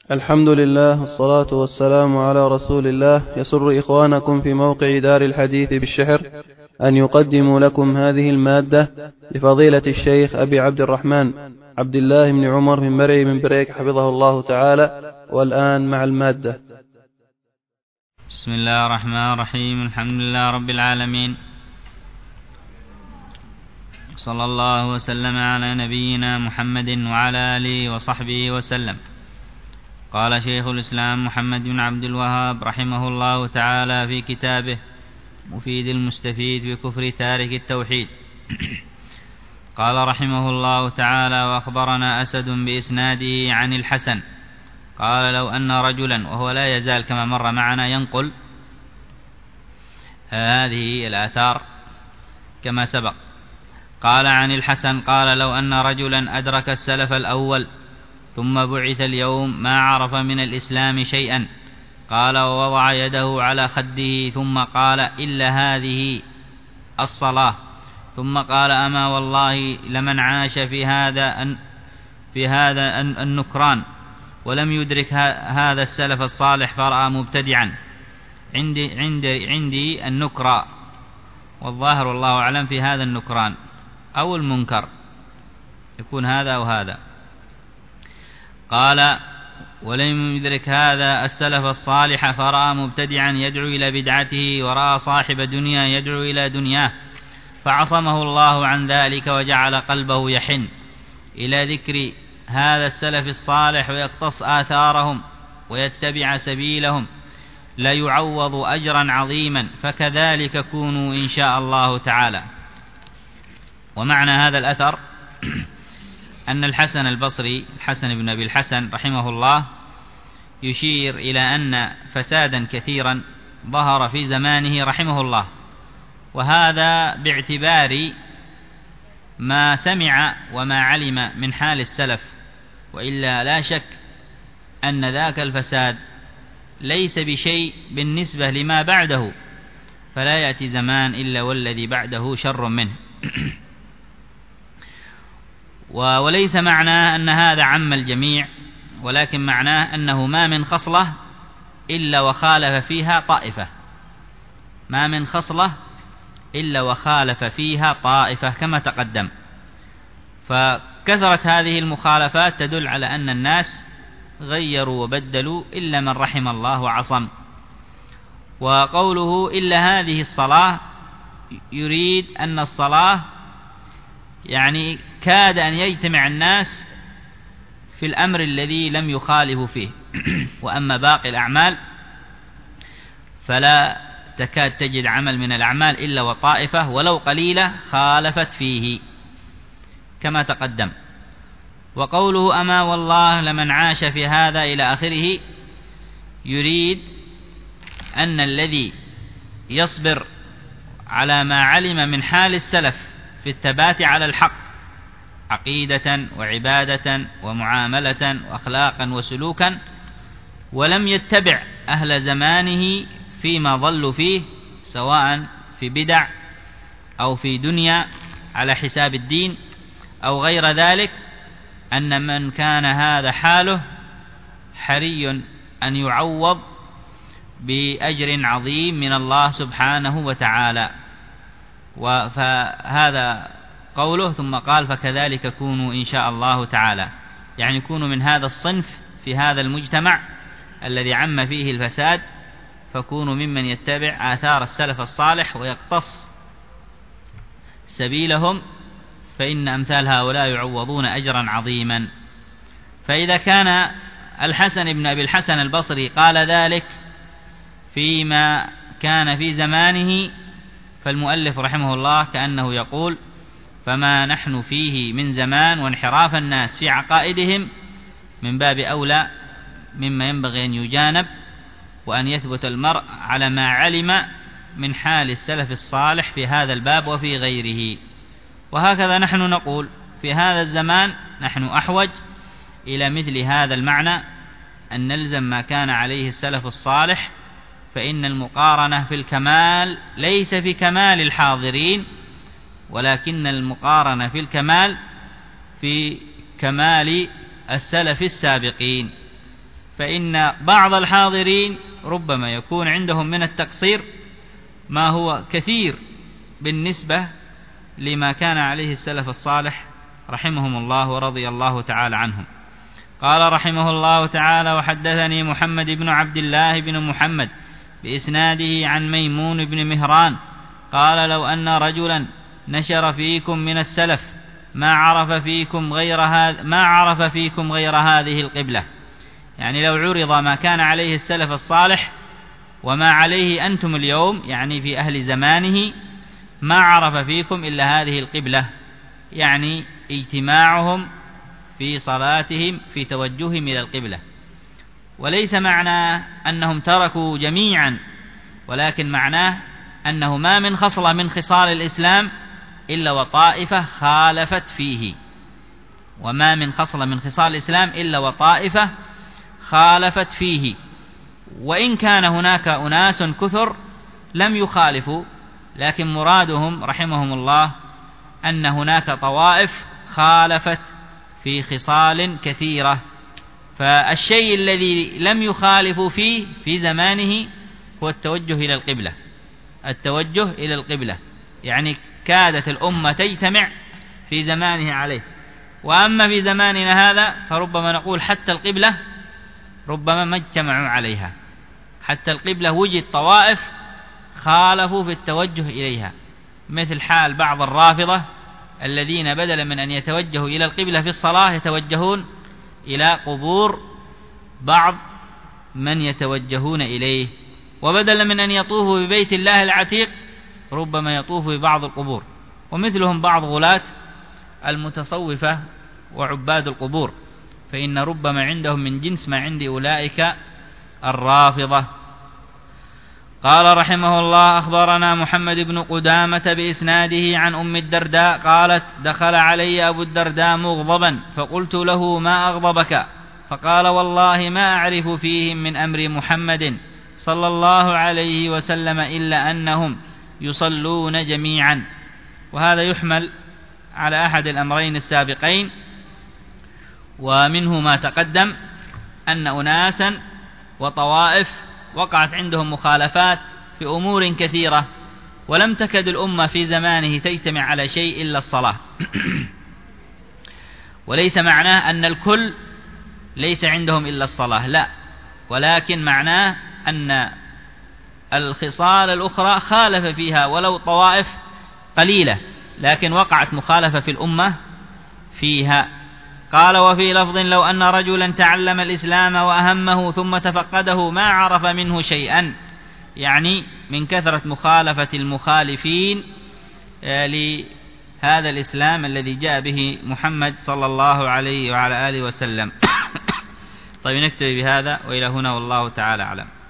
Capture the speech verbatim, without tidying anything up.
الحمد لله والصلاة والسلام على رسول الله. يسر إخوانكم في موقع دار الحديث بالشحر أن يقدموا لكم هذه المادة لفضيلة الشيخ أبي عبد الرحمن عبد الله بن عمر بن مرعي بن بريك حفظه الله تعالى. والآن مع المادة. بسم الله الرحمن الرحيم. الحمد لله رب العالمين، صلى الله وسلم على نبينا محمد وعلى آله وصحبه وسلم. قال شيخ الإسلام محمد بن عبد الوهاب رحمه الله تعالى في كتابه مفيد المستفيد بكفر تارك التوحيد قال رحمه الله تعالى: وأخبرنا أسد بإسناده عن الحسن قال: لو أن رجلا، وهو لا يزال كما مر معنا ينقل هذه الآثار كما سبق. قال عن الحسن قال: لو أن رجلا أدرك السلف الأول ثم بعث اليوم ما عرف من الإسلام شيئا، قال: ووضع يده على خده ثم قال: إلا هذه الصلاة، ثم قال: أما والله لمن عاش في هذا في هذا النكران ولم يدرك هذا السلف الصالح فرأى مبتدعا عندي, عندي, عندي النكرة، والظاهر الله أعلم في هذا النكران أو المنكر، يكون هذا أو هذا. قال: ولم يدرك هذا السلف الصالح فرأى مبتدعا يدعو إلى بدعته، ورأى صاحب دنيا يدعو إلى دنياه، فعصمه الله عن ذلك وجعل قلبه يحن إلى ذكر هذا السلف الصالح ويقتص آثارهم ويتبع سبيلهم، لا يعوض أجرا عظيما، فكذلك كونوا إن شاء الله تعالى. ومعنى هذا الأثر أن الحسن البصري الحسن بن أبي الحسن رحمه الله يشير إلى أن فسادا كثيرا ظهر في زمانه رحمه الله، وهذا باعتبار ما سمع وما علم من حال السلف، وإلا لا شك أن ذاك الفساد ليس بشيء بالنسبة لما بعده، فلا يأتي زمان إلا والذي بعده شر منه. وليس معناه أن هذا عم الجميع، ولكن معناه أنه ما من خصلة إلا وخالف فيها طائفة، ما من خصلة إلا وخالف فيها طائفة كما تقدم. فكثرة هذه المخالفات تدل على أن الناس غيروا وبدلوا إلا من رحم الله وعصم. وقوله إلا هذه الصلاة يريد أن الصلاة يعني كاد أن يجتمع الناس في الأمر الذي لم يخالفوا فيه، وأما باقي الأعمال فلا تكاد تجد عمل من الأعمال إلا وطائفة ولو قليلة خالفت فيه كما تقدم. وقوله أما والله لمن عاش في هذا إلى آخره يريد أن الذي يصبر على ما علم من حال السلف في الثبات على الحق عقيدة وعبادة ومعاملة وأخلاقا وسلوكا، ولم يتبع أهل زمانه فيما ظلوا فيه سواء في بدع أو في دنيا على حساب الدين أو غير ذلك، أن من كان هذا حاله حري أن يعوض بأجر عظيم من الله سبحانه وتعالى. فهذا قوله، ثم قال: فكذلك كونوا إن شاء الله تعالى، يعني كونوا من هذا الصنف في هذا المجتمع الذي عم فيه الفساد، فكونوا ممن يتبع آثار السلف الصالح ويقتص سبيلهم، فإن أمثال هؤلاء يعوضون أجرا عظيما. فإذا كان الحسن بن أبي الحسن البصري قال ذلك فيما كان في زمانه، فالمؤلف رحمه الله كأنه يقول: فما نحن فيه من زمان وانحراف الناس في عقائدهم من باب أولى مما ينبغي أن يجانب، وأن يثبت المرء على ما علم من حال السلف الصالح في هذا الباب وفي غيره. وهكذا نحن نقول في هذا الزمان نحن أحوج إلى مثل هذا المعنى، أن نلزم ما كان عليه السلف الصالح، فإن المقارنة في الكمال ليس في كمال الحاضرين، ولكن المقارنة في الكمال في كمال السلف السابقين. فإن بعض الحاضرين ربما يكون عندهم من التقصير ما هو كثير بالنسبة لما كان عليه السلف الصالح رحمهم الله ورضي الله تعالى عنهم. قال رحمه الله تعالى: وحدثني محمد بن عبد الله بن محمد بإسناده عن ميمون بن مهران قال: لو أن رجلا نشر فيكم من السلف ما عرف فيكم غير هذا ما عرف فيكم غير هذه القبلة، يعني لو عرض ما كان عليه السلف الصالح وما عليه أنتم اليوم، يعني في أهل زمانه، ما عرف فيكم إلا هذه القبلة، يعني اجتماعهم في صلاتهم في توجههم إلى القبلة. وليس معنى أنهم تركوا جميعا، ولكن معناه أنه ما من خصلة من خصال الإسلام إلا وطائفة خالفت فيه، وما من خصلة من خصال الإسلام إلا وطائفة خالفت فيه. وإن كان هناك أناس كثر لم يخالفوا، لكن مرادهم رحمهم الله أن هناك طوائف خالفت في خصال كثيرة. فالشيء الذي لم يخالفوا فيه في زمانه هو التوجه إلى القبلة، التوجه إلى القبلة، يعني كادت الأمة تجتمع في زمانه عليه. وأما في زماننا هذا فربما نقول حتى القبلة ربما ما اجتمعوا عليها، حتى القبلة وجد طوائف خالفوا في التوجه إليها، مثل حال بعض الرافضة الذين بدلا من أن يتوجهوا إلى القبلة في الصلاة يتوجهون إلى قبور بعض من يتوجهون إليه، وبدلا من أن يطوفوا ببيت الله العتيق ربما يطوفوا ببعض القبور. ومثلهم بعض غلاة المتصوفة وعباد القبور، فإن ربما عندهم من جنس ما عند أولئك الرافضة. قال رحمه الله: أخبرنا محمد بن قدامة بإسناده عن أم الدرداء قالت: دخل علي أبو الدرداء مغضبا فقلت له: ما أغضبك؟ فقال: والله ما أعرف فيهم من أمر محمد صلى الله عليه وسلم إلا أنهم يصلون جميعا. وهذا يحمل على أحد الأمرين السابقين، ومنه ما تقدم أن أناسا وطوائف وقعت عندهم مخالفات في أمور كثيرة، ولم تكد الأمة في زمانه تجتمع على شيء إلا الصلاة. وليس معناه أن الكل ليس عندهم إلا الصلاة، لا، ولكن معناه أن الخصال الأخرى خالف فيها ولو طوائف قليلة، لكن وقعت مخالفة في الأمة فيها. قال: وفي لفظ: لو أن رجلا تعلم الإسلام وأهمه ثم تفقده ما عرف منه شيئا، يعني من كثرة مخالفة المخالفين لهذا الإسلام الذي جاء به محمد صلى الله عليه وعلى آله وسلم. طيب، نكتفي بهذا وإلى هنا، والله تعالى أعلم.